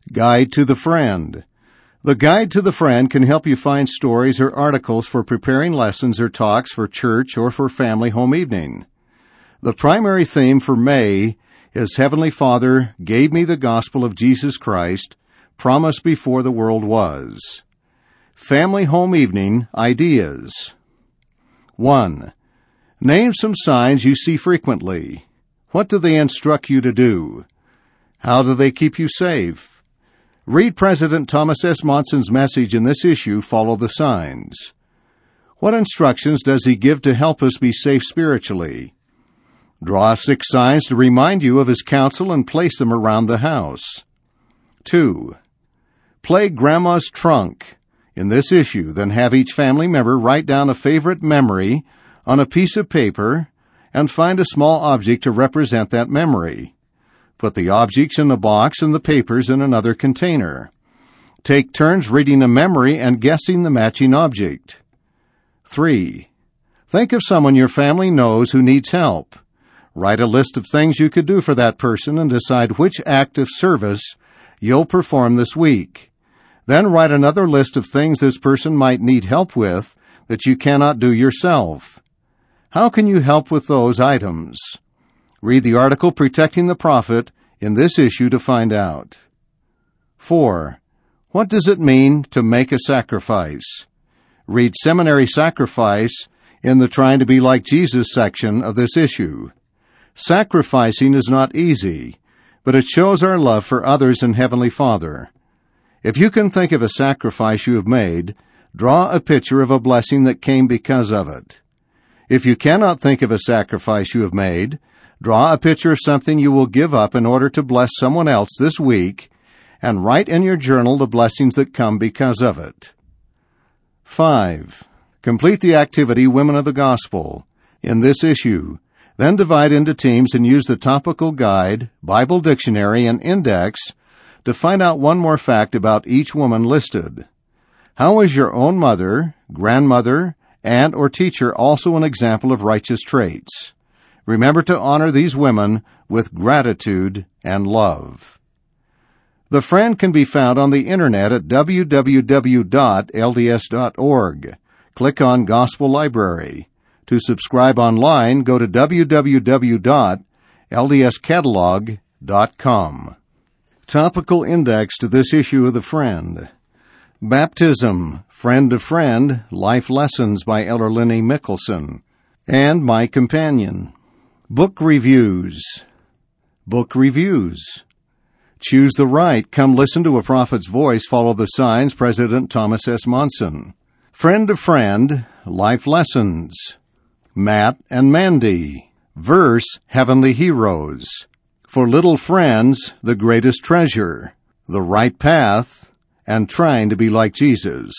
Guide to the Friend. The Guide to the Friend can help you find stories or articles for preparing lessons or talks for church or for family home evening. The primary theme for May is Heavenly Father gave me the gospel of Jesus Christ, promised before the world was. Family home evening ideas. 1. Name some signs you see frequently. What do they instruct you to do? How do they keep you safe? Read President Thomas S. Monson's message in this issue, Follow the Signs. What instructions does he give to help us be safe spiritually? Draw 6 signs to remind you of his counsel and place them around the house. 2. Play Grandma's Trunk in this issue, then have each family member write down a favorite memory on a piece of paper and find a small object to represent that memory. Put the objects in a box and the papers in another container. Take turns reading a memory and guessing the matching object. 3. Think of someone your family knows who needs help. Write a list of things you could do for that person and decide which act of service you'll perform this week. Then write another list of things this person might need help with that you cannot do yourself. How can you help with those items? Read the article Protecting the Prophet in this issue to find out. 4. What does it mean to make a sacrifice? Read Seminary Sacrifice in the Trying to Be Like Jesus section of this issue. Sacrificing is not easy, but it shows our love for others and Heavenly Father. If you can think of a sacrifice you have made, draw a picture of a blessing that came because of it. If you cannot think of a sacrifice you have made, draw a picture of something you will give up in order to bless someone else this week, and write in your journal the blessings that come because of it. 5. Complete the activity Women of the Gospel in this issue. Then divide into teams and use the topical guide, Bible dictionary, and index to find out one more fact about each woman listed. How is your own mother, grandmother, aunt, or teacher also an example of righteous traits? Remember to honor these women with gratitude and love. The Friend can be found on the Internet at www.lds.org. Click on Gospel Library. To subscribe online, go to www.ldscatalog.com. Topical index to this issue of The Friend. Baptism, Friend to Friend, Life Lessons by Elder Lenny Mickelson, and My Companion. Book reviews. Book reviews. Choose the Right, Come Listen to a Prophet's Voice, Follow the Signs, President Thomas S. Monson. Friend to Friend, Life Lessons. Matt and Mandy. Verse, Heavenly Heroes. For Little Friends, The Greatest Treasure. The Right Path, and Trying to Be Like Jesus.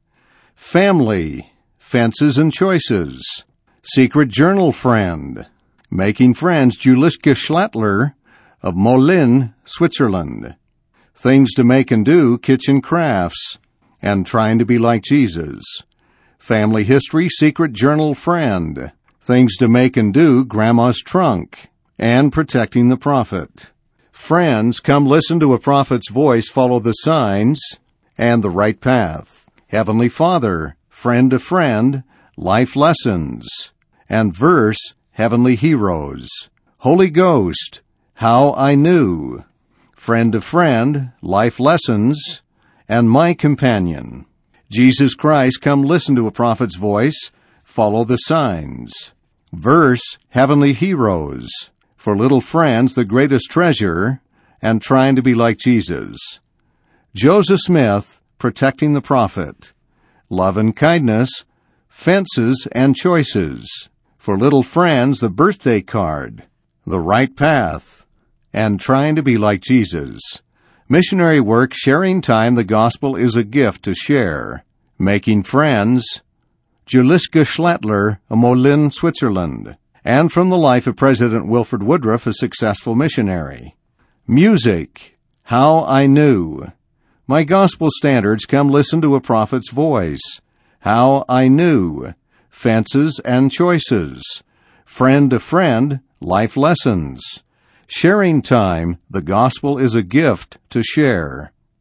Family, Fences and Choices. Secret Journal Friend. Making Friends, Juliska Schlattler of Moulins, Switzerland. Things to Make and Do, Kitchen Crafts, and Trying to Be Like Jesus. Family History, Secret Journal Friend. Things to Make and Do, Grandma's Trunk, and Protecting the Prophet. Friends, Come Listen to a Prophet's Voice, Follow the Signs, and The Right Path. Heavenly Father, Friend to Friend, Life Lessons, and Verse, Heavenly Heroes. Holy Ghost, How I Knew. Friend to Friend, Life Lessons, and My Companion. Jesus Christ, Come Listen to a Prophet's Voice, Follow the Signs. Verse, Heavenly Heroes. For Little Friends, The Greatest Treasure, and Trying to Be Like Jesus. Joseph Smith, Protecting the Prophet. Love and Kindness, Fences and Choices. For Little Friends, The Birthday Card. The Right Path, and Trying to Be Like Jesus. Missionary Work, Sharing Time, The Gospel is a Gift to Share. Making Friends, Juliska Schlattler of Moulins, Switzerland. And from the life of President Wilford Woodruff, a successful missionary. Music, How I Knew. My Gospel Standards, Come Listen to a Prophet's Voice. How I Knew. Fences and Choices. Friend to Friend, Life Lessons. Sharing Time, The Gospel is a Gift to Share.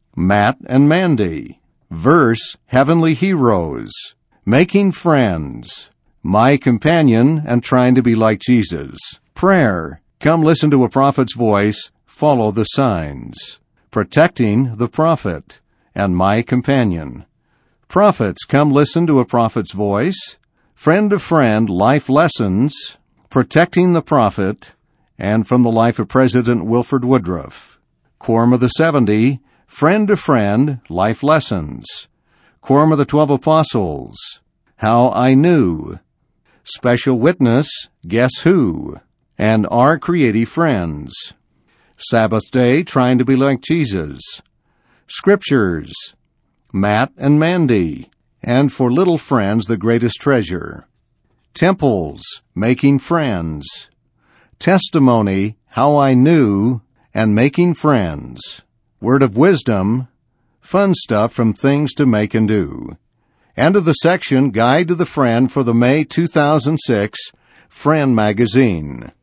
Matt and Mandy. Verse, Heavenly Heroes. Making Friends. My Companion and Trying to Be Like Jesus. Prayer, Come Listen to a Prophet's Voice, Follow the Signs. Protecting the Prophet and My Companion. Prophets, Come Listen to a Prophet's Voice. Friend to Friend, Life Lessons. Protecting the Prophet, and from the life of President Wilford Woodruff. Quorum of the 70, Friend to Friend, Life Lessons. Quorum of the 12 Apostles, How I Knew. Special Witness, Guess Who? And Our Creative Friends. Sabbath Day, Trying to Be Like Jesus. Scriptures, Matt and Mandy. And for little friends, the greatest treasure. Temples, Making Friends. Testimony, How I Knew, and Making Friends. Word of Wisdom, Fun Stuff from Things to Make and Do. End of the section, Guide to the Friend for the May 2006 Friend Magazine.